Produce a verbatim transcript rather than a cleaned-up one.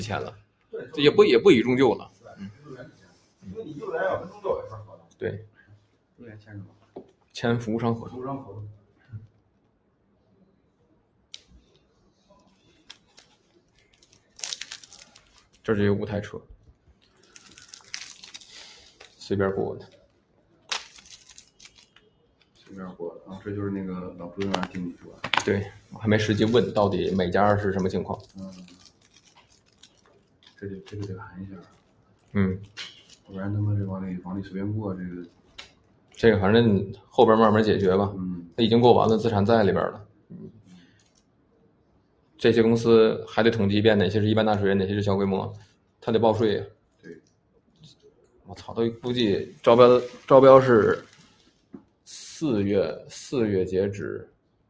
钱了，这也不也不以终究了。嗯， 因为你幼儿园要跟宗教也算合同。 对， 幼儿园签什么？ 签服务商合同。 服务商合同。 这就有五台车，随便过的。 随便过的，啊，这就是那个老朱那经理是吧？ 对，我还没实际问到底每家是什么情况。 嗯，这就这个得谈一下。 嗯， 要不然他妈这往里往里随便过，这个这个反正后边慢慢解决吧。 嗯， 他已经过完了，资产在里边了。嗯，这些公司还得统计一遍哪些是一般大水，哪些是小规模，他得报税呀。 对， 我操，都估计招标招标是四月四月截止，